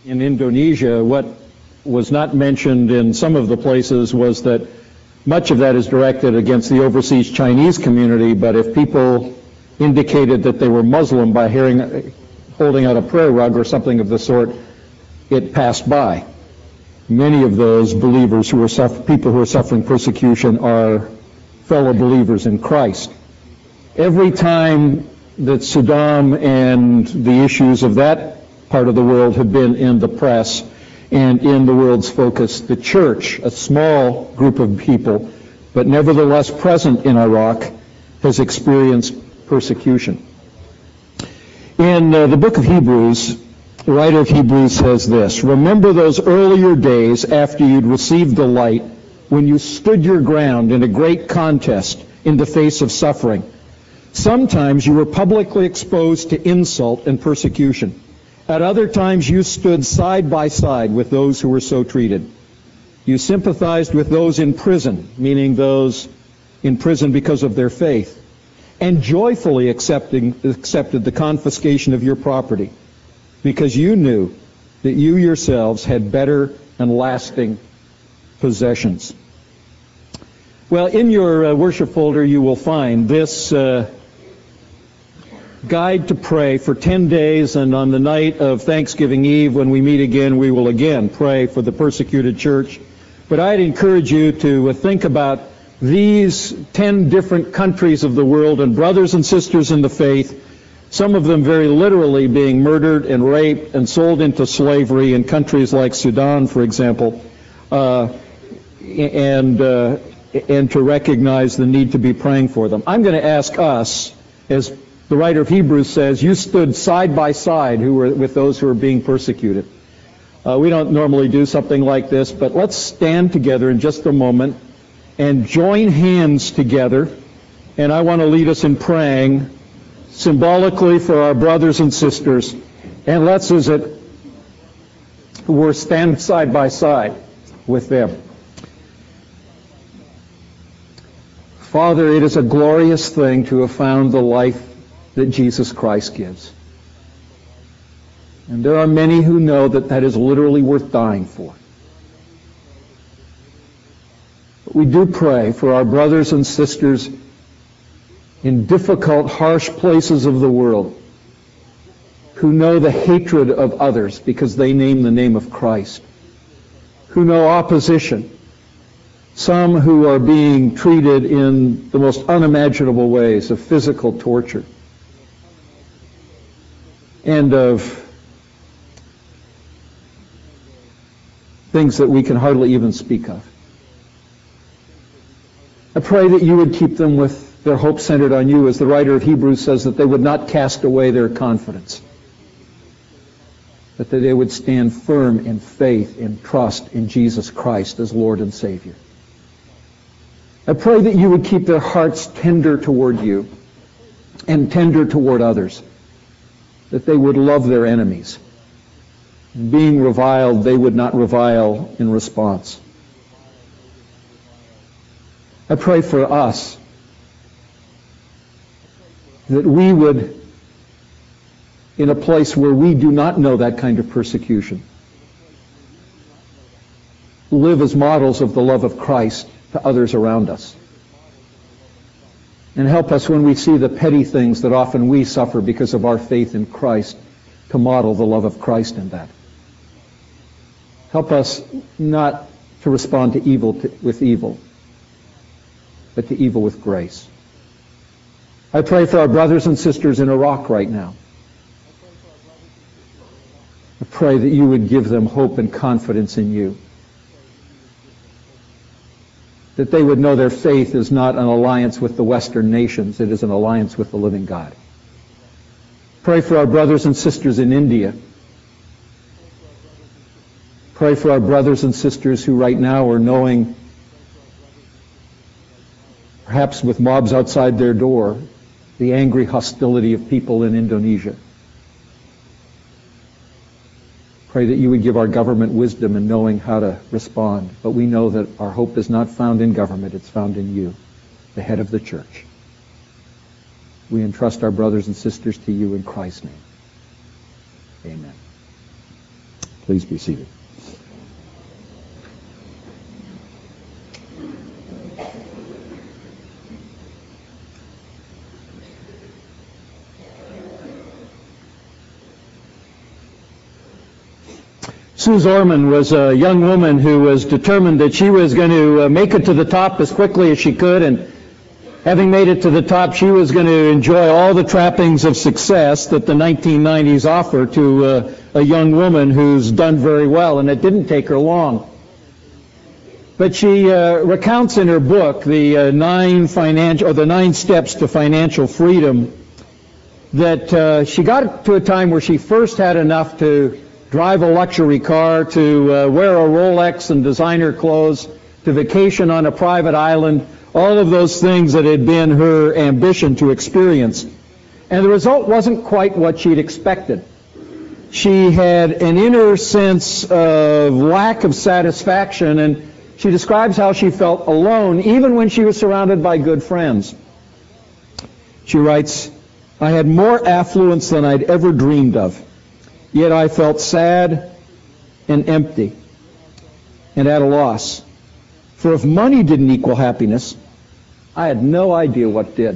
in Indonesia, what was not mentioned in some of the places was that much of that is directed against the overseas Chinese community, but if people indicated that they were Muslim by holding out a prayer rug or something of the sort, it passed by. Many of those believers people who are suffering persecution are fellow believers in Christ. Every time that Saddam and the issues of that part of the world have been in the press and in the world's focus, the church, a small group of people, but nevertheless present in Iraq, has experienced persecution. In the book of Hebrews, the writer of Hebrews says this: "Remember those earlier days after you'd received the light, when you stood your ground in a great contest in the face of suffering. Sometimes you were publicly exposed to insult and persecution. At other times you stood side by side with those who were so treated. You sympathized with those in prison," meaning those in prison because of their faith, "and joyfully accepted the confiscation of your property, because you knew that you yourselves had better and lasting possessions." Well, in your worship folder you will find this guide to pray for 10 days, and on the night of Thanksgiving Eve, when we meet again, we will again pray for the persecuted church. But I'd encourage you to think about these 10 different countries of the world and brothers and sisters in the faith, some of them very literally being murdered and raped and sold into slavery in countries like Sudan, for example, and to recognize the need to be praying for them. I'm going to ask us, as the writer of Hebrews says, you stood side by side with those who are being persecuted. We don't normally do something like this, but let's stand together in just a moment and join hands together. And I want to lead us in praying symbolically for our brothers and sisters. And let's, as it were, stand side by side with them. Father, it is a glorious thing to have found the life that Jesus Christ gives. And there are many who know that that is literally worth dying for. But we do pray for our brothers and sisters in difficult, harsh places of the world who know the hatred of others because they name the name of Christ, who know opposition, some who are being treated in the most unimaginable ways of physical torture and of things that we can hardly even speak of. I pray that you would keep them with their hope centered on you, as the writer of Hebrews says, that they would not cast away their confidence, but that they would stand firm in faith and trust in Jesus Christ as Lord and Savior. I pray that you would keep their hearts tender toward you and tender toward others, that they would love their enemies. Being reviled, they would not revile in response. I pray for us that we would, in a place where we do not know that kind of persecution, live as models of the love of Christ to others around us. And help us when we see the petty things that often we suffer because of our faith in Christ to model the love of Christ in that. Help us not to respond to evil with evil, but to evil with grace. I pray for our brothers and sisters in Iraq right now. I pray that you would give them hope and confidence in you, that they would know their faith is not an alliance with the Western nations, it is an alliance with the living God. Pray for our brothers and sisters in India. Pray for our brothers and sisters who right now are knowing, perhaps with mobs outside their door, the angry hostility of people in Indonesia. Pray that you would give our government wisdom in knowing how to respond. But we know that our hope is not found in government, it's found in you, the head of the church. We entrust our brothers and sisters to you in Christ's name. Amen. Please be seated. Sue Zorman was a young woman who was determined that she was going to make it to the top as quickly as she could, and having made it to the top, she was going to enjoy all the trappings of success that the 1990s offer to a young woman who's done very well, and it didn't take her long. But she recounts in her book the 9 steps to financial freedom, that she got to a time where she first had enough to drive a luxury car, to wear a Rolex and designer clothes, to vacation on a private island, all of those things that had been her ambition to experience. And the result wasn't quite what she'd expected. She had an inner sense of lack of satisfaction, and she describes how she felt alone even when she was surrounded by good friends. She writes, "I had more affluence than I'd ever dreamed of. Yet I felt sad and empty and at a loss. For if money didn't equal happiness, I had no idea what did."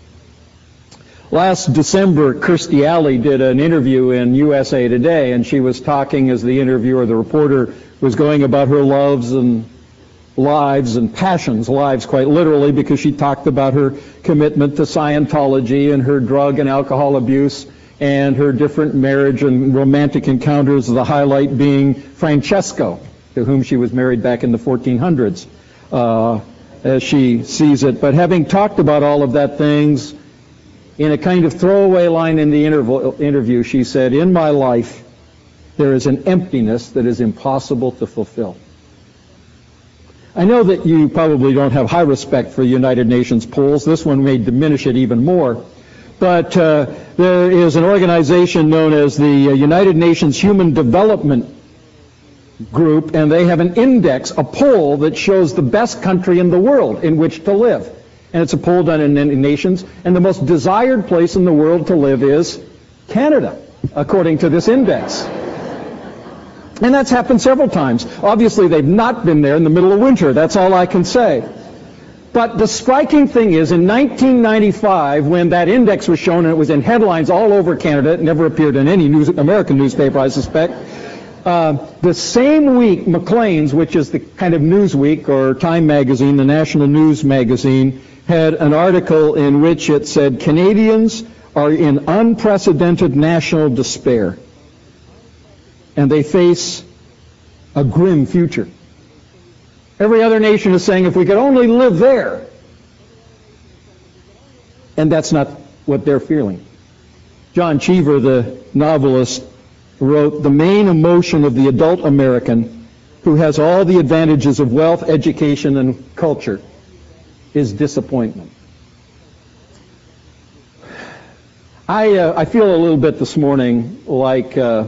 Last December, Kirstie Alley did an interview in USA Today, and she was talking as the interviewer, the reporter, was going about her loves and lives and passions, lives quite literally, because she talked about her commitment to Scientology and her drug and alcohol abuse and her different marriage and romantic encounters, the highlight being Francesco, to whom she was married back in the 1400s, as she sees it. But having talked about all of that things, in a kind of throwaway line in the interview, she said, "In my life, there is an emptiness that is impossible to fulfill." I know that you probably don't have high respect for United Nations polls. This one may diminish it even more. But there is an organization known as the United Nations Human Development Group, and they have an index, a poll that shows the best country in the world in which to live. And it's a poll done in nations, and the most desired place in the world to live is Canada, according to this index. And that's happened several times. Obviously, they've not been there in the middle of winter. That's all I can say. But the striking thing is, in 1995, when that index was shown, and it was in headlines all over Canada, it never appeared in any American newspaper, I suspect, the same week, Maclean's, which is the kind of Newsweek or Time magazine, the national news magazine, had an article in which it said, "Canadians are in unprecedented national despair, and they face a grim future." Every other nation is saying, if we could only live there. And that's not what they're feeling. John Cheever, the novelist, wrote, "The main emotion of the adult American, who has all the advantages of wealth, education, and culture, is disappointment." I feel a little bit this morning like I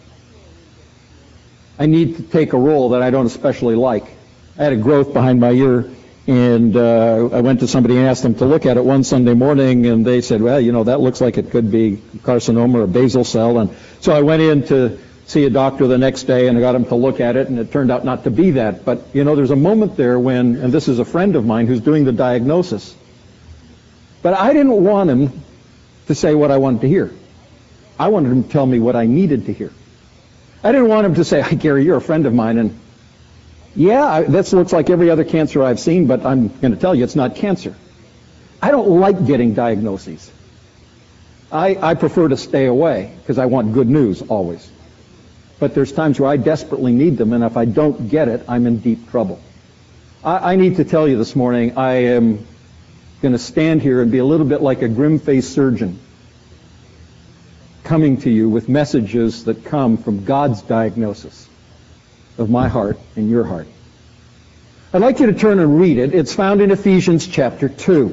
need to take a role that I don't especially like. I had a growth behind my ear, and I went to somebody and asked them to look at it one Sunday morning, and they said, "Well, you know, that looks like it could be carcinoma or a basal cell." And so I went in to see a doctor the next day, and I got him to look at it, and it turned out not to be that. But, you know, there's a moment there when, and this is a friend of mine who's doing the diagnosis, but I didn't want him to say what I wanted to hear. I wanted him to tell me what I needed to hear. I didn't want him to say, "Hey, Gary, you're a friend of mine, and yeah, this looks like every other cancer I've seen, but I'm going to tell you it's not cancer." I don't like getting diagnoses. I prefer to stay away because I want good news always. But there's times where I desperately need them, and if I don't get it, I'm in deep trouble. I need to tell you this morning, I am going to stand here and be a little bit like a grim-faced surgeon coming to you with messages that come from God's diagnosis of my heart and your heart. I'd like you to turn and read it. It's found in Ephesians chapter 2.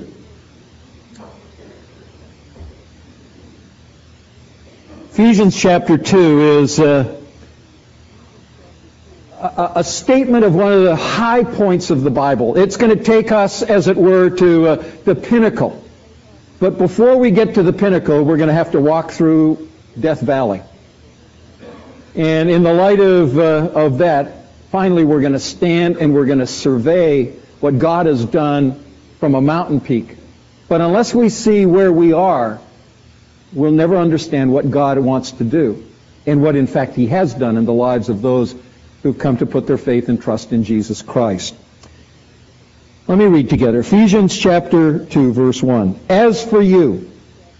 Ephesians chapter 2 is a statement of one of the high points of the Bible. It's going to take us, as it were, to the pinnacle. But before we get to the pinnacle, we're going to have to walk through Death Valley. And in the light of that, finally we're going to stand and we're going to survey what God has done from a mountain peak. But unless we see where we are, we'll never understand what God wants to do and what in fact He has done in the lives of those who've come to put their faith and trust in Jesus Christ. Let me read together. Ephesians chapter 2, verse 1. As for you,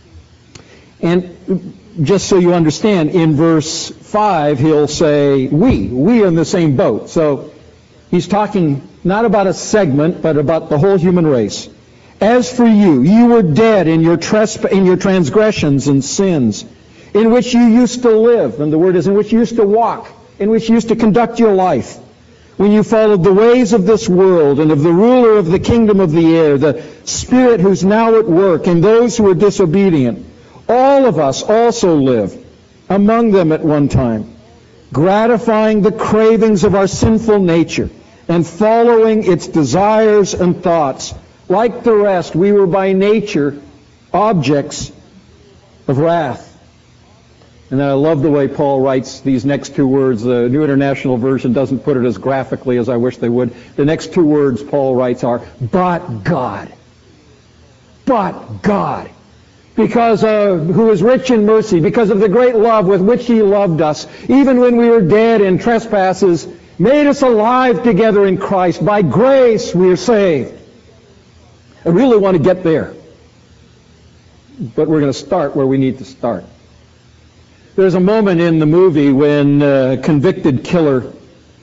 and just so you understand, in verse 5 he'll say, we are in the same boat. So he's talking not about a segment, but about the whole human race. As for you, you were dead in your transgressions and sins, in which you used to live, and the word is in which you used to walk, in which you used to conduct your life, when you followed the ways of this world and of the ruler of the kingdom of the air, the spirit who's now at work in those who are disobedient. All of us also lived among them at one time, gratifying the cravings of our sinful nature and following its desires and thoughts. Like the rest, we were by nature objects of wrath. And I love the way Paul writes these next two words. The New International Version doesn't put it as graphically as I wish they would. The next two words Paul writes are, but God. But God. Because who is rich in mercy, because of the great love with which He loved us, even when we were dead in trespasses, made us alive together in Christ. By grace we are saved. I really want to get there. But we're going to start where we need to start. There's a moment in the movie when a convicted killer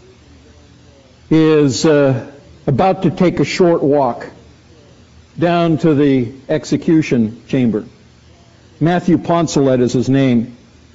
is about to take a short walk down to the execution chamber. Matthew Poncelet is his name.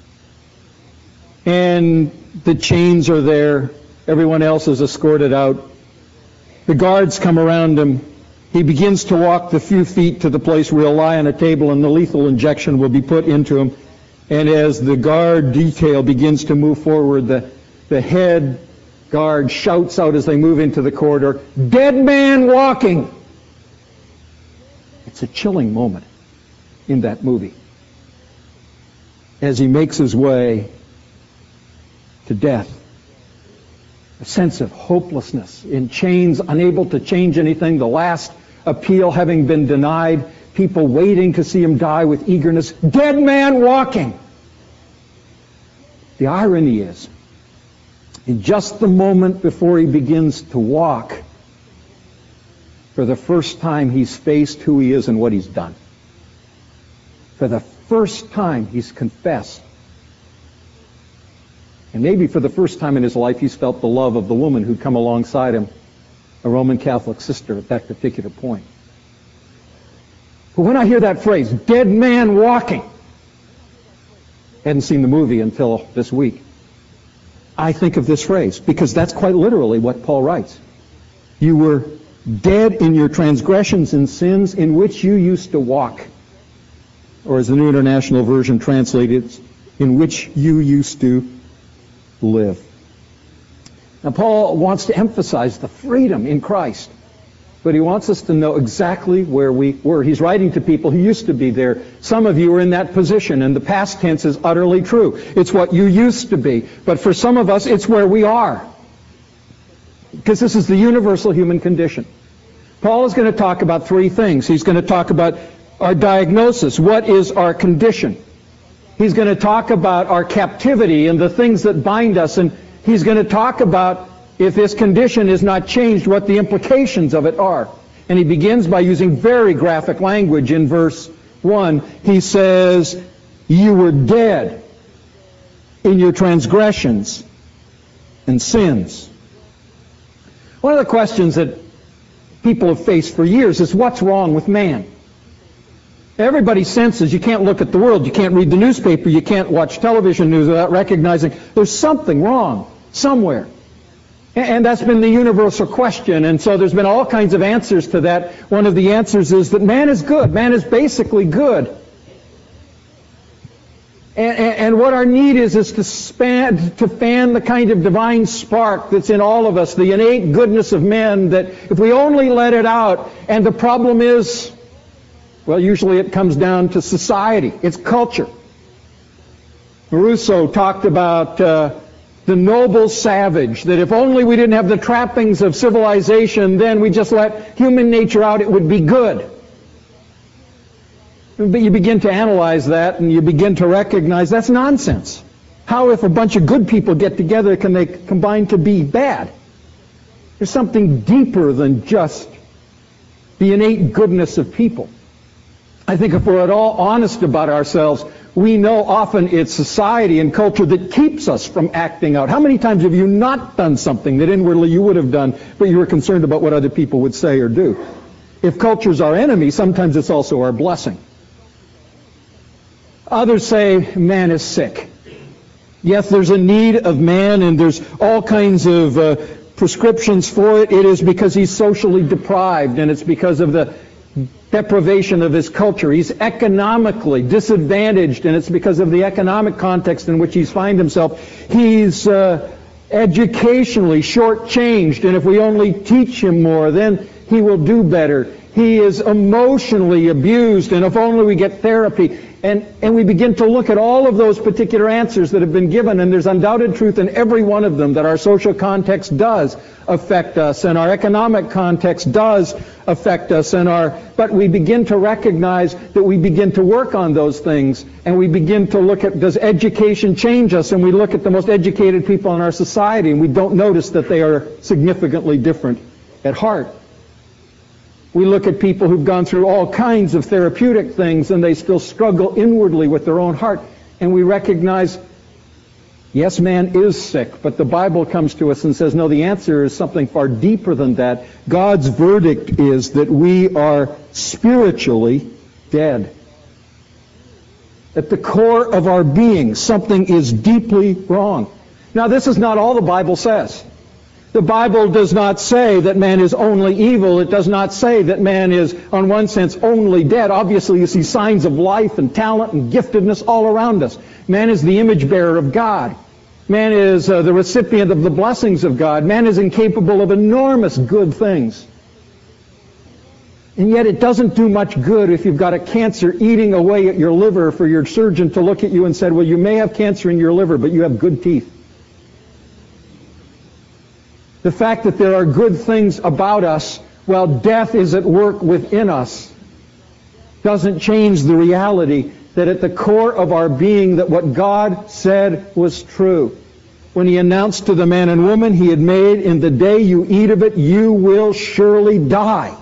And the chains are there. Everyone else is escorted out. The guards come around him. He begins to walk the few feet to the place where he'll lie on a table and the lethal injection will be put into him. And as the guard detail begins to move forward, the head guard shouts out as they move into the corridor, "Dead man walking!" It's a chilling moment in that movie as he makes his way to death. A sense of hopelessness, in chains, unable to change anything, the last appeal having been denied, people waiting to see him die with eagerness. Dead man walking! The irony is, in just the moment before he begins to walk, for the first time he's faced who he is and what he's done. For the first time he's confessed. And maybe for the first time in his life he's felt the love of the woman who'd come alongside him, a Roman Catholic sister at that particular point. But when I hear that phrase, dead man walking, hadn't seen the movie until this week, I think of this phrase, because that's quite literally what Paul writes. You were dead in your transgressions and sins in which you used to walk. Or as the New International Version translated, in which you used to live. Now Paul wants to emphasize the freedom in Christ, but he wants us to know exactly where we were. He's writing to people who used to be there. Some of you are in that position, and the past tense is utterly true. It's what you used to be. But for some of us, it's where we are. Because this is the universal human condition. Paul is going to talk about three things. He's going to talk about our diagnosis. What is our condition? He's going to talk about our captivity and the things that bind us. And he's going to talk about, if this condition is not changed, what the implications of it are. And he begins by using very graphic language in verse 1. He says, you were dead in your transgressions and sins. One of the questions that people have faced for years is, what's wrong with man? Everybody senses you can't look at the world, you can't read the newspaper, you can't watch television news without recognizing there's something wrong somewhere. And that's been the universal question, and so there's been all kinds of answers to that. One of the answers is that man is good. Man is basically good. And what our need is to fan the kind of divine spark that's in all of us, the innate goodness of men, that if we only let it out, and the problem is, well, usually it comes down to society. It's culture. Rousseau talked about the noble savage, that if only we didn't have the trappings of civilization, then we just let human nature out, it would be good. But you begin to analyze that, and you begin to recognize that's nonsense. How, if a bunch of good people get together, can they combine to be bad? There's something deeper than just the innate goodness of people. I think if we're at all honest about ourselves, we know often it's society and culture that keeps us from acting out. How many times have you not done something that inwardly you would have done, but you were concerned about what other people would say or do? If culture's our enemy, sometimes it's also our blessing. Others say man is sick. Yes, there's a need of man, and there's all kinds of prescriptions for it. It is because he's socially deprived, and it's because of the deprivation of his culture. He's economically disadvantaged, and it's because of the economic context in which he's finds himself. He's educationally shortchanged, and if we only teach him more, then he will do better. He is emotionally abused, and if only we get therapy. And we begin to look at all of those particular answers that have been given, and there's undoubted truth in every one of them, that our social context does affect us, and our economic context does affect us, but we begin to recognize that we begin to work on those things, and we begin to look at, does education change us? And we look at the most educated people in our society, and we don't notice that they are significantly different at heart. We look at people who've gone through all kinds of therapeutic things, and they still struggle inwardly with their own heart. And we recognize, yes, man is sick, but the Bible comes to us and says, no, the answer is something far deeper than that. God's verdict is that we are spiritually dead. At the core of our being, something is deeply wrong. Now, this is not all the Bible says. The Bible does not say that man is only evil. It does not say that man is, on one sense, only dead. Obviously, you see signs of life and talent and giftedness all around us. Man is the image bearer of God. Man is the recipient of the blessings of God. Man is incapable of enormous good things. And yet it doesn't do much good if you've got a cancer eating away at your liver for your surgeon to look at you and say, well, you may have cancer in your liver, but you have good teeth. The fact that there are good things about us while death is at work within us doesn't change the reality that at the core of our being, that what God said was true. When he announced to the man and woman he had made, in the day you eat of it, you will surely die.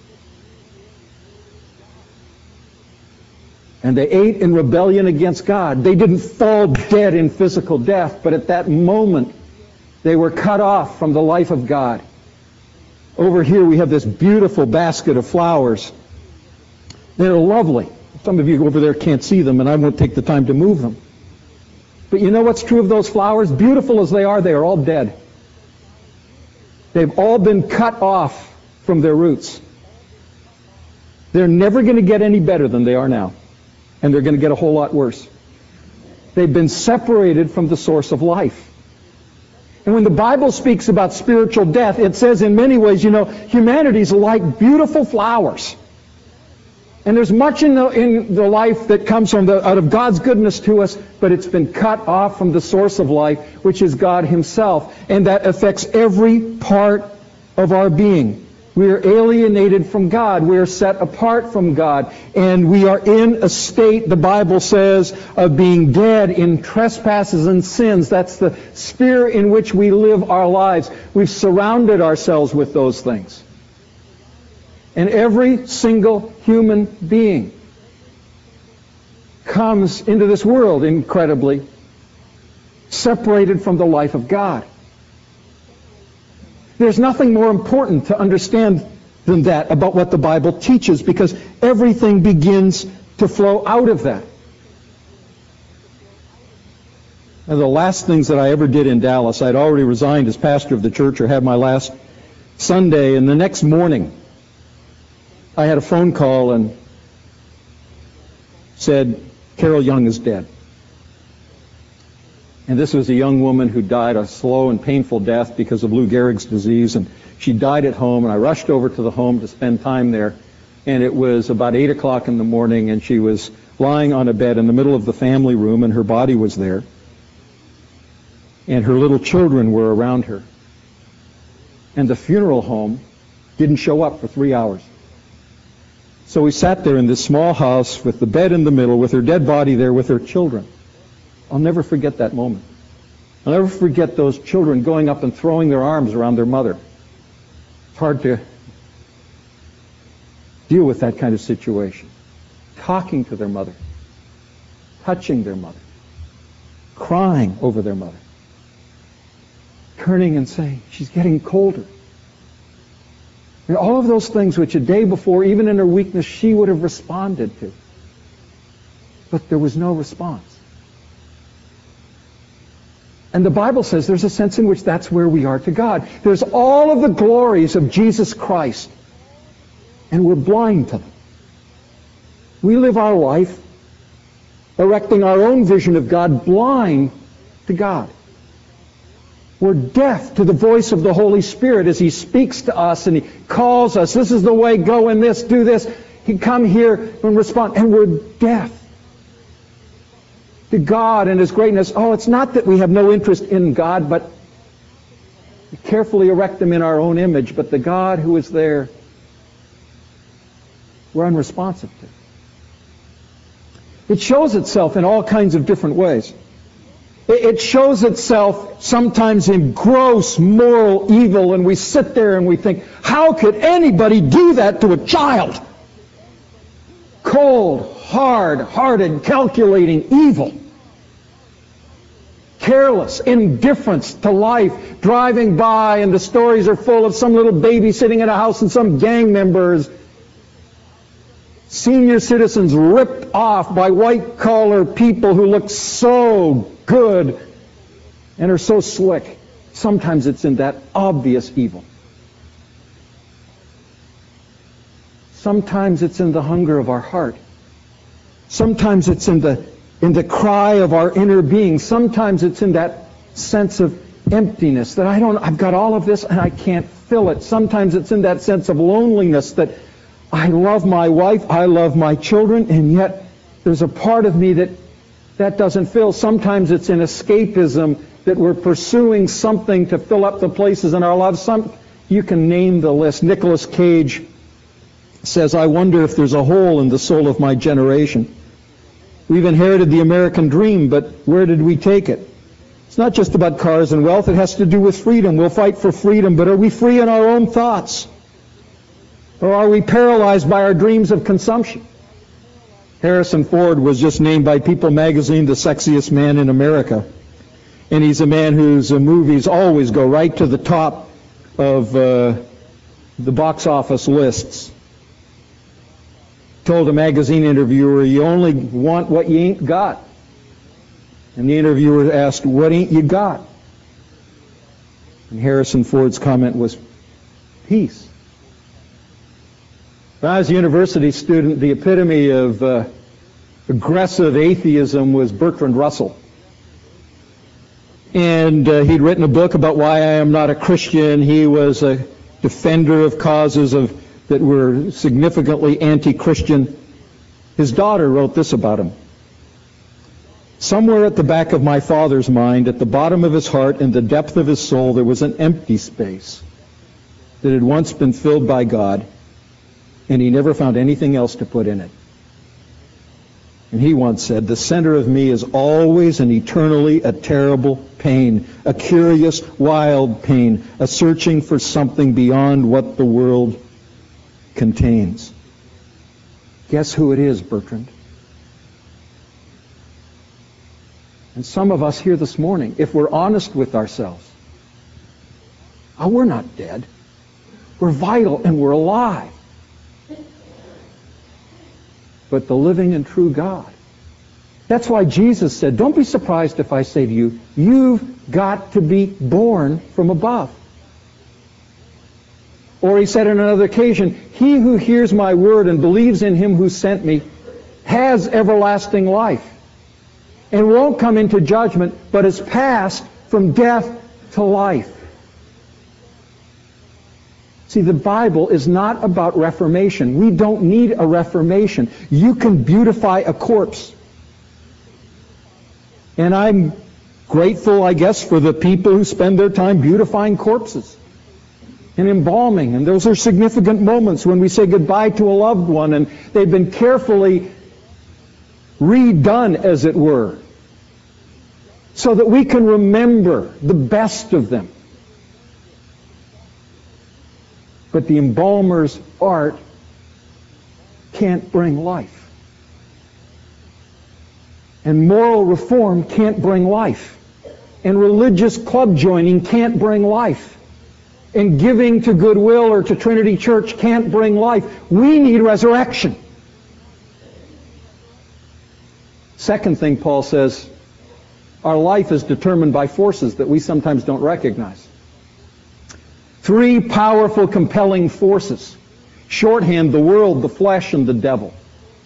And they ate in rebellion against God. They didn't fall dead in physical death, but at that moment, they were cut off from the life of God. Over here we have this beautiful basket of flowers. They're lovely. Some of you over there can't see them, and I won't take the time to move them. But you know what's true of those flowers? Beautiful as they are all dead. They've all been cut off from their roots. They're never going to get any better than they are now. And they're going to get a whole lot worse. They've been separated from the source of life. And when the Bible speaks about spiritual death, it says in many ways, humanity's like beautiful flowers. And there's much in the life that comes from out of God's goodness to us, but it's been cut off from the source of life, which is God himself. And that affects every part of our being. We are alienated from God. We are set apart from God. And we are in a state, the Bible says, of being dead in trespasses and sins. That's the sphere in which we live our lives. We've surrounded ourselves with those things. And every single human being comes into this world incredibly separated from the life of God. There's nothing more important to understand than that about what the Bible teaches, because everything begins to flow out of that. One of the last things that I ever did in Dallas, I'd already resigned as pastor of the church, or had my last Sunday, and the next morning I had a phone call and said, Carol Young is dead. And this was a young woman who died a slow and painful death because of Lou Gehrig's disease, and she died at home, and I rushed over to the home to spend time there, and it was about 8 o'clock in the morning, and she was lying on a bed in the middle of the family room, and her body was there. and her little children were around her. And the funeral home didn't show up for 3 hours. So we sat there in this small house with the bed in the middle, with her dead body there with her children. I'll never forget that moment. I'll never forget those children going up and throwing their arms around their mother. It's hard to deal with that kind of situation. Talking to their mother, touching their mother, crying over their mother, turning and saying, she's getting colder. And all of those things which a day before, even in her weakness, she would have responded to. But there was no response. And the Bible says there's a sense in which that's where we are to God. There's all of the glories of Jesus Christ, and we're blind to them. We live our life erecting our own vision of God, blind to God. We're deaf to the voice of the Holy Spirit as He speaks to us and He calls us, this is the way, go in this, do this. He come here and respond, and we're deaf to God and His greatness. Oh, it's not that we have no interest in God, but we carefully erect Him in our own image, but the God who is there, we're unresponsive to. It shows itself in all kinds of different ways. It shows itself sometimes in gross moral evil, and we sit there and we think, how could anybody do that to a child? Cold, hard-hearted, calculating evil. Careless, indifference to life, driving by, and the stories are full of some little baby sitting in a house and some gang members. Senior citizens ripped off by white-collar people who look so good and are so slick. Sometimes it's in that obvious evil. Sometimes it's in the hunger of our heart. Sometimes it's in the cry of our inner being. Sometimes it's in that sense of emptiness that I've got all of this and I can't fill it. Sometimes it's in that sense of loneliness that I love my wife, I love my children, and yet there's a part of me that doesn't fill. Sometimes it's in escapism that we're pursuing something to fill up the places in our lives. You can name the list. Nicolas Cage says, I wonder if there's a hole in the soul of my generation. We've inherited the American dream, but where did we take it? It's not just about cars and wealth. It has to do with freedom. We'll fight for freedom, but are we free in our own thoughts? Or are we paralyzed by our dreams of consumption? Harrison Ford was just named by People magazine the sexiest man in America. And he's a man whose movies always go right to the top of the box office lists. Told a magazine interviewer, you only want what you ain't got. And the interviewer asked, what ain't you got? And Harrison Ford's comment was, peace. When I was a university student, the epitome of aggressive atheism was Bertrand Russell. And he'd written a book about why I am not a Christian. He was a defender of causes that were significantly anti-Christian. His daughter wrote this about him. Somewhere at the back of my father's mind, at the bottom of his heart, in the depth of his soul, there was an empty space that had once been filled by God, and he never found anything else to put in it. And he once said, the center of me is always and eternally a terrible pain, a curious, wild pain, a searching for something beyond what the world contains. Guess who it is, Bertrand? And some of us here this morning, if we're honest with ourselves, we're not dead. We're vital and we're alive. But the living and true God. That's why Jesus said, don't be surprised if I say to you, you've got to be born from above. Or he said on another occasion, he who hears my word and believes in him who sent me has everlasting life and won't come into judgment, but is passed from death to life. See, the Bible is not about reformation. We don't need a reformation. You can beautify a corpse. And I'm grateful, I guess, for the people who spend their time beautifying corpses and embalming. And those are significant moments when we say goodbye to a loved one and they've been carefully redone, as it were, so that we can remember the best of them. But the embalmer's art can't bring life. And moral reform can't bring life. And religious club joining can't bring life. And giving to Goodwill or to Trinity Church can't bring life. We need resurrection. Second thing Paul says, our life is determined by forces that we sometimes don't recognize. Three powerful, compelling forces. Shorthand, the world, the flesh, and the devil.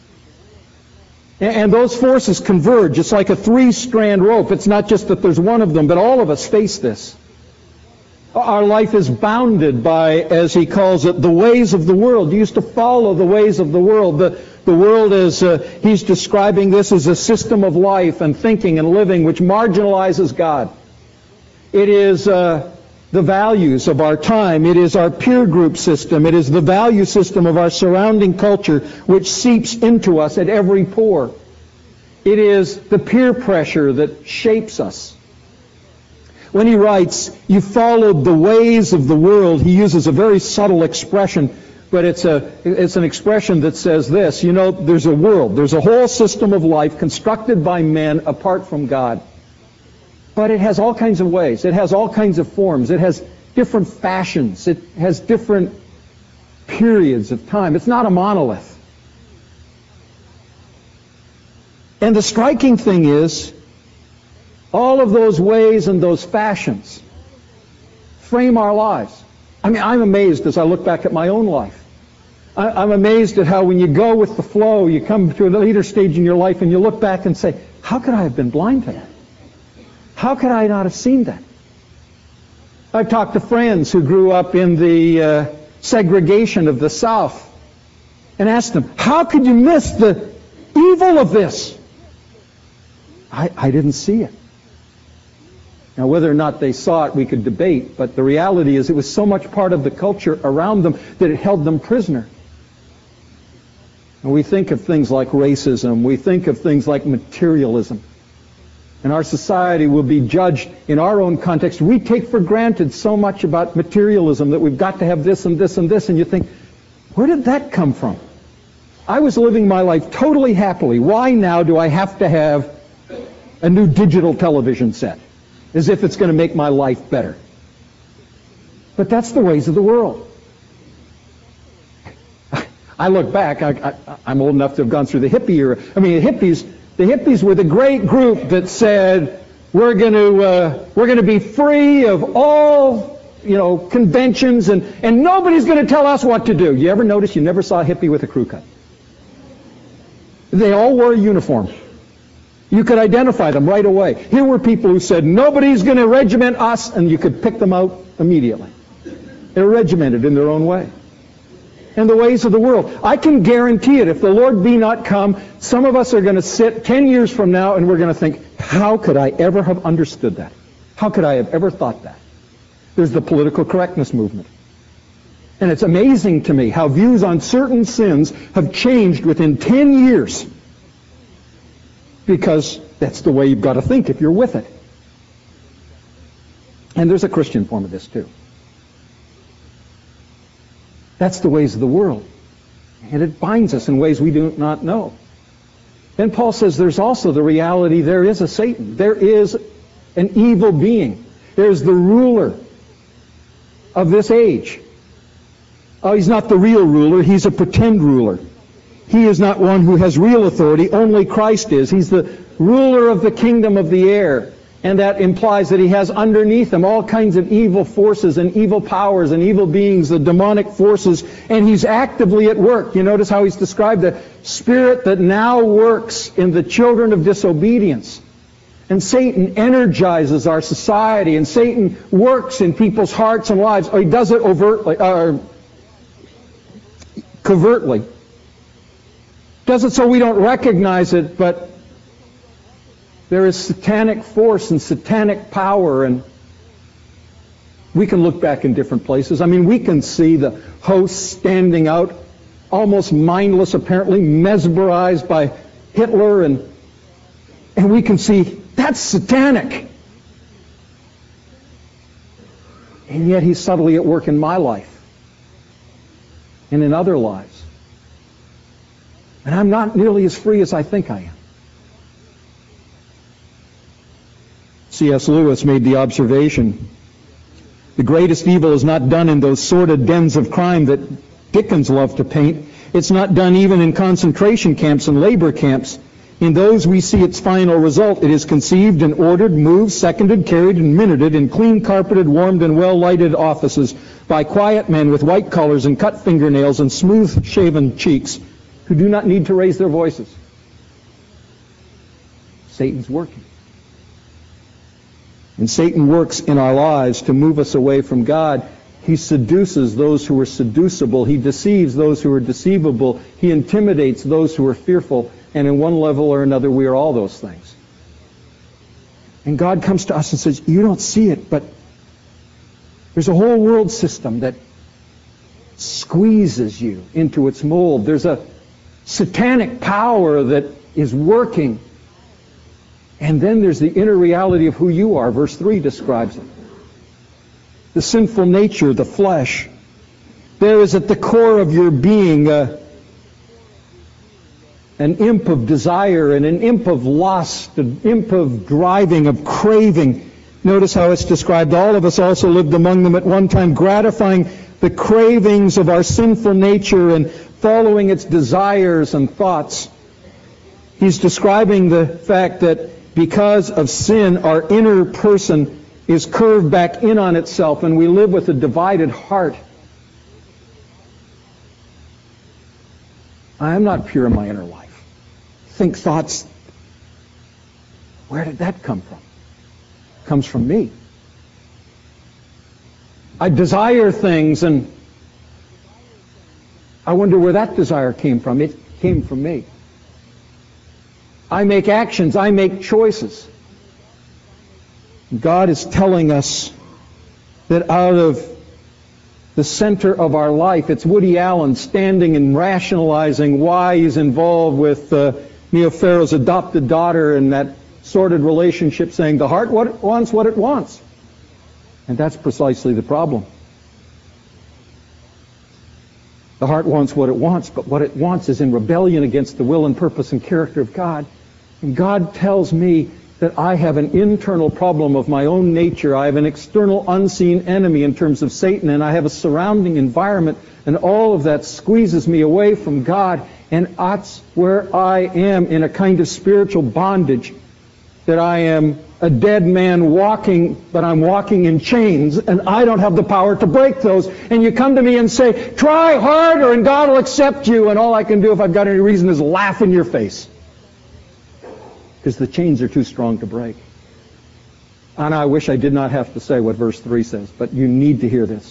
And those forces converge. It's like a three-strand rope. It's not just that there's one of them, but all of us face this. Our life is bounded by, as he calls it, the ways of the world. You used to follow the ways of the world. The world is, he's describing this as a system of life and thinking and living which marginalizes God. It is the values of our time. It is our peer group system. It is the value system of our surrounding culture which seeps into us at every pore. It is the peer pressure that shapes us. When he writes, you followed the ways of the world, he uses a very subtle expression, but it's an expression that says this, you know, there's a world, there's a whole system of life constructed by men apart from God. But it has all kinds of ways. It has all kinds of forms. It has different fashions. It has different periods of time. It's not a monolith. And the striking thing is, all of those ways and those fashions frame our lives. I mean, I'm amazed as I look back at my own life. I'm amazed at how when you go with the flow, you come to a later stage in your life and you look back and say, how could I have been blind to that? How could I not have seen that? I've talked to friends who grew up in the segregation of the South and asked them, how could you miss the evil of this? I didn't see it. Now, whether or not they saw it, we could debate, but the reality is it was so much part of the culture around them that it held them prisoner. And we think of things like racism, we think of things like materialism. And our society will be judged in our own context. We take for granted so much about materialism that we've got to have this and this and this, and you think, where did that come from? I was living my life totally happily. Why now do I have to have a new digital television set? As if it's going to make my life better. But that's the ways of the world. I look back, I'm old enough to have gone through the hippie era. I mean, the hippies were the great group that said, we're going to be free of all, conventions and nobody's going to tell us what to do. You ever notice you never saw a hippie with a crew cut? They all wore a uniform. You could identify them right away. Here were people who said, nobody's going to regiment us, and you could pick them out immediately. They're regimented in their own way. And the ways of the world. I can guarantee it, if the Lord be not come, some of us are going to sit 10 years from now and we're going to think, how could I ever have understood that? How could I have ever thought that? There's the political correctness movement. And it's amazing to me how views on certain sins have changed within 10 years. Because that's the way you've got to think if you're with it. And there's a Christian form of this too. That's the ways of the world. And it binds us in ways we do not know. Then Paul says there's also the reality there is a Satan. There is an evil being. There's the ruler of this age. Oh, he's not the real ruler. He's a pretend ruler. He is not one who has real authority. Only Christ is. He's the ruler of the kingdom of the air. And that implies that he has underneath him all kinds of evil forces and evil powers and evil beings, the demonic forces, and he's actively at work. You notice how he's described the spirit that now works in the children of disobedience. And Satan energizes our society, and Satan works in people's hearts and lives. He does it overtly, covertly. Does it so we don't recognize it, but There is satanic force and satanic power, and we can look back in different places. I mean, we can see the hosts standing out, almost mindless, apparently mesmerized by Hitler, and we can see that's satanic. And yet he's subtly at work in my life and in other lives. And I'm not nearly as free as I think I am. C.S. Lewis made the observation, the greatest evil is not done in those sordid dens of crime that Dickens loved to paint. It's not done even in concentration camps and labor camps. In those we see its final result. It is conceived and ordered, moved, seconded, carried, and minuted in clean carpeted, warmed, and well-lighted offices by quiet men with white collars and cut fingernails and smooth-shaven cheeks who do not need to raise their voices. Satan's working. And Satan works in our lives to move us away from God. He seduces those who are seducible. He deceives those who are deceivable. He intimidates those who are fearful. And in one level or another, we are all those things. And God comes to us and says, you don't see it, but there's a whole world system that squeezes you into its mold. There's a satanic power that is working. And then there's the inner reality of who you are. Verse 3 describes it. The sinful nature, the flesh. There is at the core of your being an imp of desire and an imp of lust, an imp of driving, of craving. Notice how it's described. All of us also lived among them at one time, gratifying the cravings of our sinful nature and following its desires and thoughts. He's describing the fact that because of sin, our inner person is curved back in on itself, and we live with a divided heart. I am not pure in my inner life. Think thoughts. Where did that come from? It comes from me. I desire things, and I wonder where that desire came from. It came from me. I make actions. I make choices. God is telling us that out of the center of our life, it's Woody Allen standing and rationalizing why he's involved with Mia Farrow's adopted daughter in that sordid relationship, saying the heart wants what it wants. And that's precisely the problem. The heart wants what it wants, but what it wants is in rebellion against the will and purpose and character of God. And God tells me that I have an internal problem of my own nature. I have an external unseen enemy in terms of Satan, and I have a surrounding environment, and all of that squeezes me away from God, and that's where I am in a kind of spiritual bondage, that I am a dead man walking, but I'm walking in chains, and I don't have the power to break those. And you come to me and say, try harder and God will accept you, and all I can do if I've got any reason is laugh in your face. Because the chains are too strong to break. And I wish I did not have to say what verse 3 says, but you need to hear this.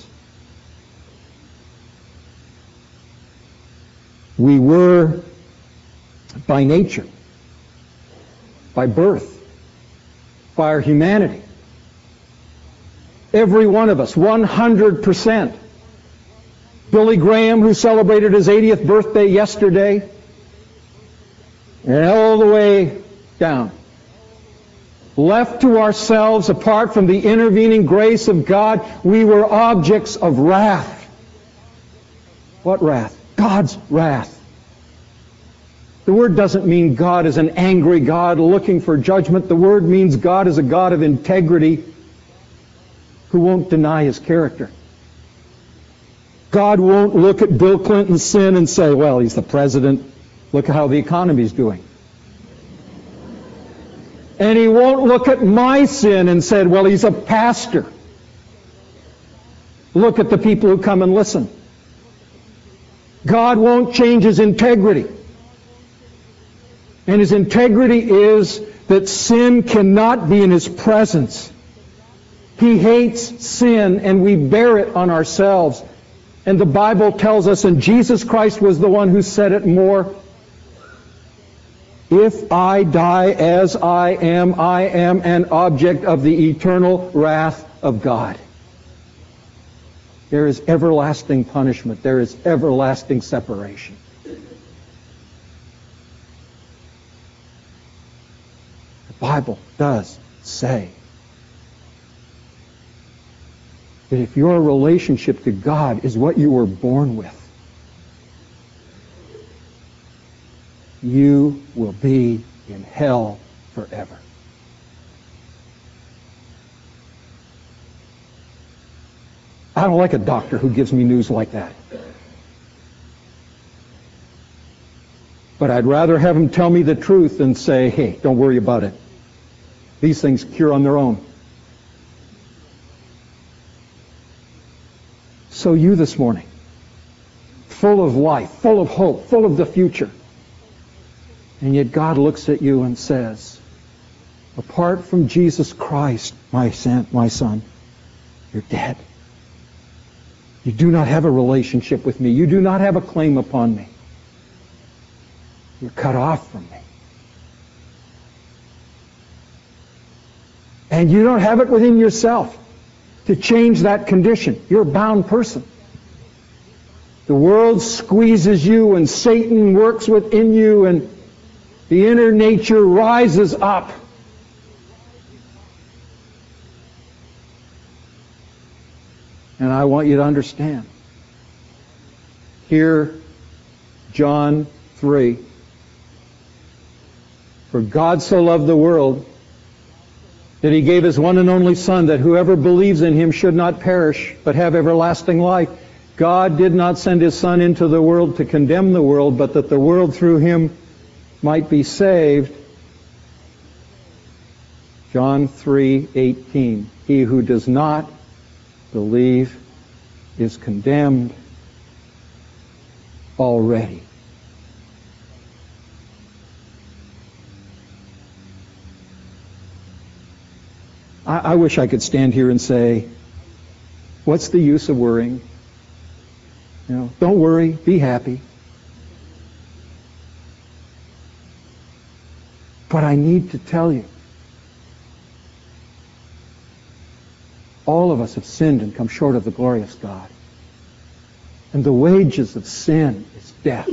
We were, by nature, by birth, by our humanity, every one of us, 100%. Billy Graham, who celebrated his 80th birthday yesterday, and all the way down. Left to ourselves, apart from the intervening grace of God, we were objects of wrath. What wrath? God's wrath. The word doesn't mean God is an angry God looking for judgment. The word means God is a God of integrity who won't deny his character. God won't look at Bill Clinton's sin and say, well, he's the president. Look at how the economy's doing. And he won't look at my sin and say, well, he's a pastor. Look at the people who come and listen. God won't change his integrity. And his integrity is that sin cannot be in his presence. He hates sin, and we bear it on ourselves. And the Bible tells us, and Jesus Christ was the one who said it more, If I die as I am an object of the eternal wrath of God. There is everlasting punishment. There is everlasting separation. The Bible does say that if your relationship to God is what you were born with, you will be in hell forever. I don't like a doctor who gives me news like that. But I'd rather have him tell me the truth than say, hey, don't worry about it. These things cure on their own. So you this morning, full of life, full of hope, full of the future, and yet God looks at you and says, apart from Jesus Christ, my son, you're dead. You do not have a relationship with me. You do not have a claim upon me. You're cut off from me. And you don't have it within yourself to change that condition. You're a bound person. The world squeezes you and Satan works within you and the inner nature rises up. And I want you to understand. Here, John 3. For God so loved the world that He gave His one and only Son, that whoever believes in Him should not perish, but have everlasting life. God did not send His Son into the world to condemn the world, but that the world through Him might be saved. John 3:18. He who does not believe is condemned already. I wish I could stand here and say, what's the use of worrying? You know, don't worry, be happy. But I need to tell you, all of us have sinned and come short of the glorious God. And the wages of sin is death.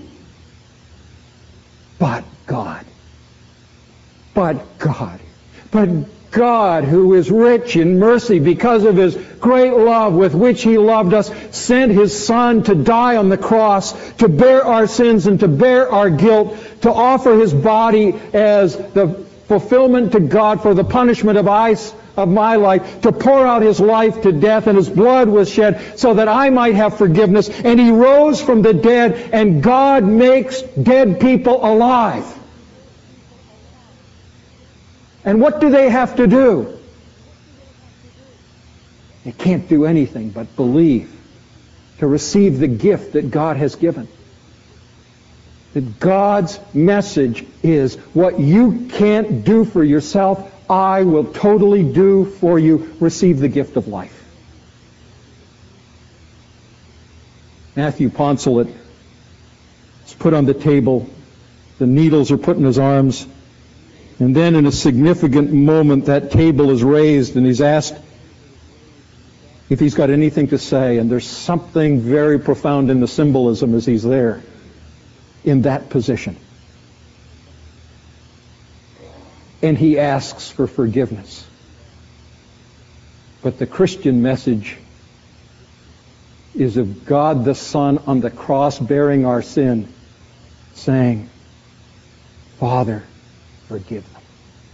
But God, who is rich in mercy because of His great love with which He loved us, sent His Son to die on the cross, to bear our sins and to bear our guilt, to offer His body as the fulfillment to God for the punishment of my life, to pour out His life to death, and His blood was shed so that I might have forgiveness. And He rose from the dead, and God makes dead people alive. And what do they have to do? They can't do anything but believe, to receive the gift that God has given. That God's message is, what you can't do for yourself, I will totally do for you. Receive the gift of life. Matthew Poncelet is put on the table. The needles are put in his arms. And then in a significant moment, that table is raised and he's asked if he's got anything to say. And there's something very profound in the symbolism as he's there in that position. And he asks for forgiveness. But the Christian message is of God the Son on the cross bearing our sin, saying, Father, forgive them.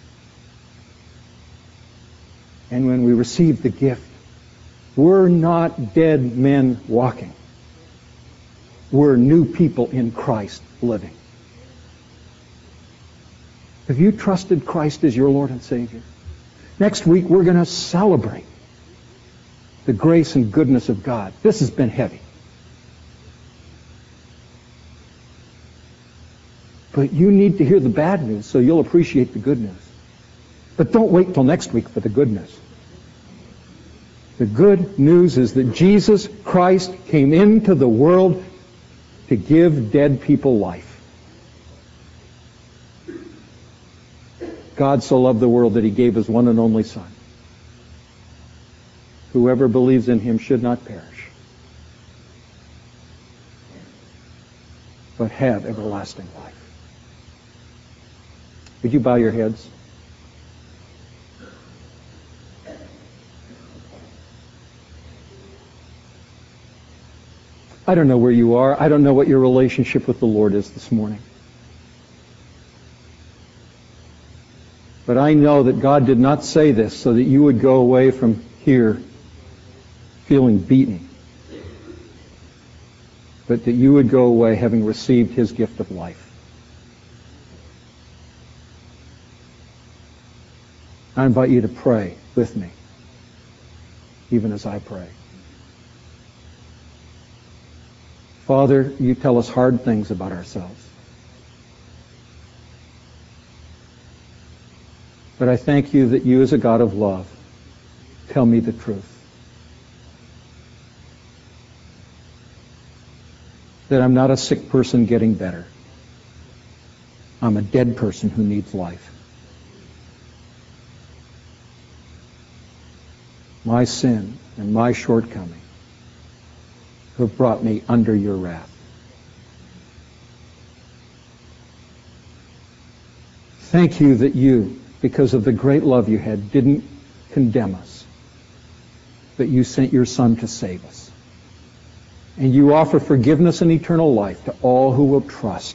And when we receive the gift, we're not dead men walking. We're new people in Christ living. Have you trusted Christ as your Lord and Savior? Next week we're going to celebrate the grace and goodness of God. This has been heavy. But you need to hear the bad news so you'll appreciate the good news. But don't wait till next week for the good news. The good news is that Jesus Christ came into the world to give dead people life. God so loved the world that he gave his one and only Son. Whoever believes in him should not perish, but have everlasting life. Would you bow your heads? I don't know where you are. I don't know what your relationship with the Lord is this morning. But I know that God did not say this so that you would go away from here feeling beaten, but that you would go away having received his gift of life. I invite you to pray with me, even as I pray. Father, you tell us hard things about ourselves. But I thank you that you, as a God of love, tell me the truth. That I'm not a sick person getting better. I'm a dead person who needs life. My sin and my shortcoming have brought me under your wrath. Thank you that you, because of the great love you had, didn't condemn us, but you sent your Son to save us. And you offer forgiveness and eternal life to all who will trust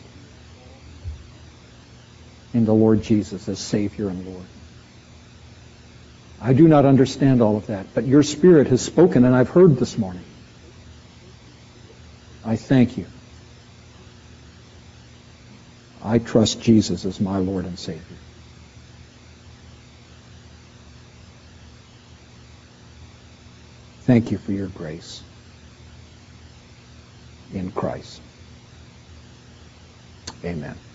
in the Lord Jesus as Savior and Lord. I do not understand all of that, but your Spirit has spoken, and I've heard this morning. I thank you. I trust Jesus as my Lord and Savior. Thank you for your grace in Christ. Amen.